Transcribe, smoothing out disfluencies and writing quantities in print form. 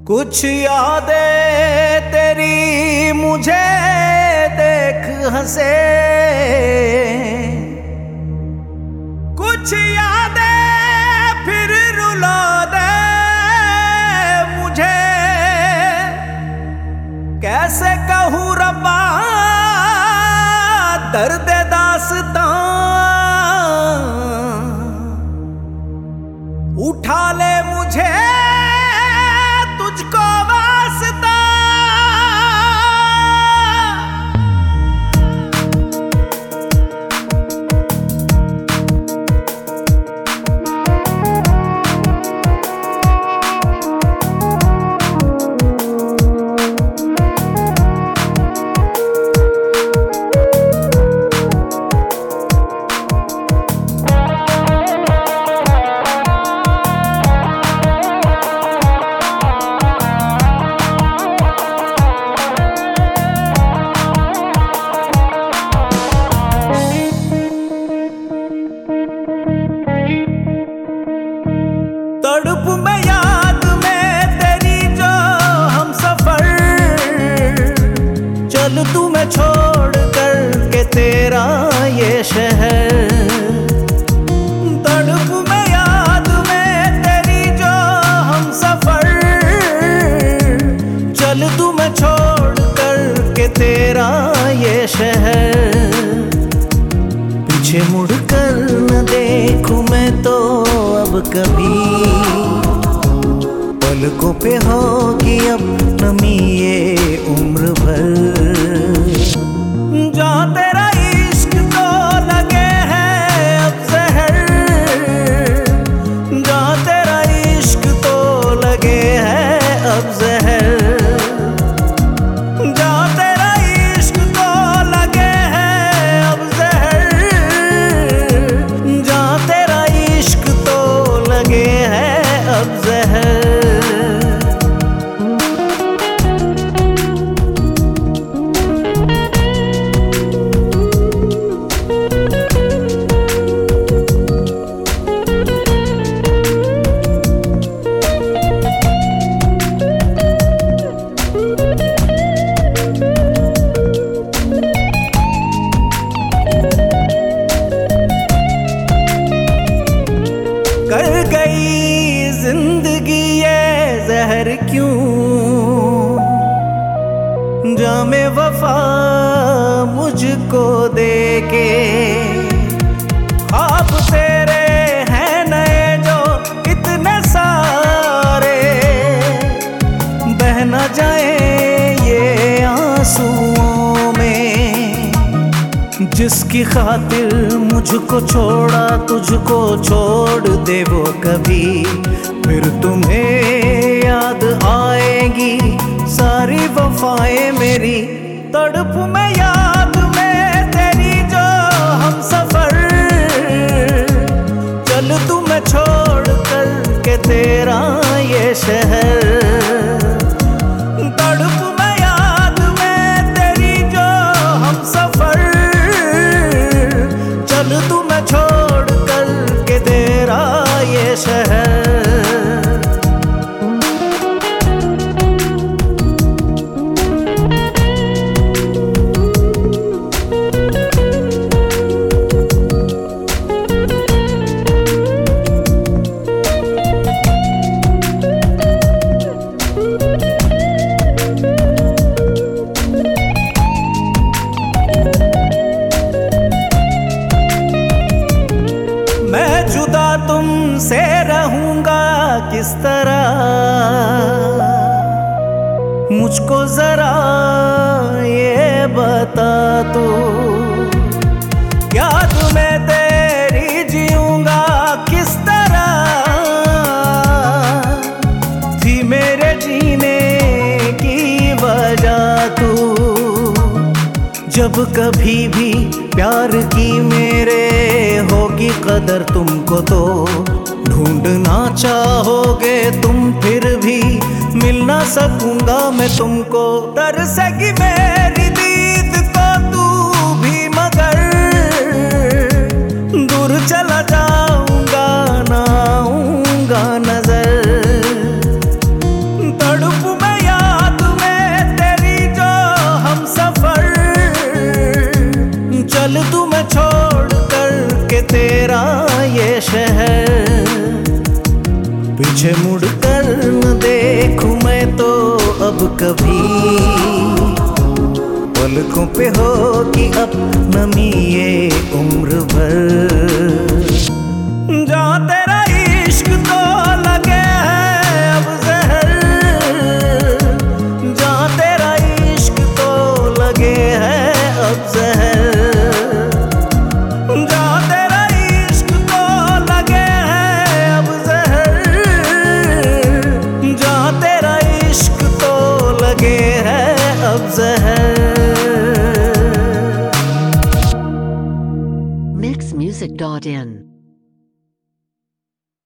कुछ यादें तेरी मुझे देख हंसे, कुछ यादें फिर रुला दे मुझे। कैसे कहूँ रब्बा दर्द दास्तां, उठा ले मुझे तुझको वास्ता। तड़प में याद में तेरी जो हम सफर, चल तू मैं छोड़ कर के तेरा ये शहर। तड़प में याद में तेरी जो हम सफर, चल तू मैं छोड़ कर के तेरा ये शहर। पीछे मुड़ कर न देखूं मैं तो अब कभी, पलकों पे होगी अब नमी ये उम्र भर। जहाँ तेरा इश्क तो लगे है अब जहर, जहाँ तेरा इश्क तो लगे है अब जहर, जहाँ तेरा इश्क तो लगे है अब जहर, जहाँ तेरा इश्क तो लगे है अब जहर। कर गई जिंदगी ये जहर क्यों, जामे वफा मुझको देके। ख्वाब तेरे हैं नए जो इतने सारे, बह न जाए ये आंसुओं में। जिसकी खातिर मुझको छोड़ा तुझको छोड़ दे वो कभी, फिर तुम्हें याद आएगी सारी वफाएं मेरी। तड़प में याद में तेरी जो हम सफर, चल तू मैं छोड़ कर के तेरा ये शहर। तड़प में याद में तेरी जो हम सफर, चल तू मैं छोड़ कर के तेरा ये शहर। मैं जुदा तुमसे रहूंगा किस तरह, मुझको जरा ये बता तू। याद में तेरी जीऊंगा किस तरह, थी मेरे जीने की वजह तू। जब कभी भी प्यार की मेरे होगी कदर तुमको तो, ढूंढना चाहोगे तुम फिर भी मिल ना सकूंगा मैं तुमको। तरसेगी मेरी दीद को तू भी मगर, दूर चला जाऊंगा ना आऊंगा नजर। तड़प पीछे मुड़ कर न देखूं मैं तो अब कभी, पलकों पे होगी अब नमी ये उम्र भर। जा तेरा इश्क तो लगे है अब जहर, जा तेरा इश्क तो लगे है अब जहर, जा तेरा इश्क तो लगे है अब जहर, जा तेरा इश्क तो लगे है अब जहर। Mixmusic.in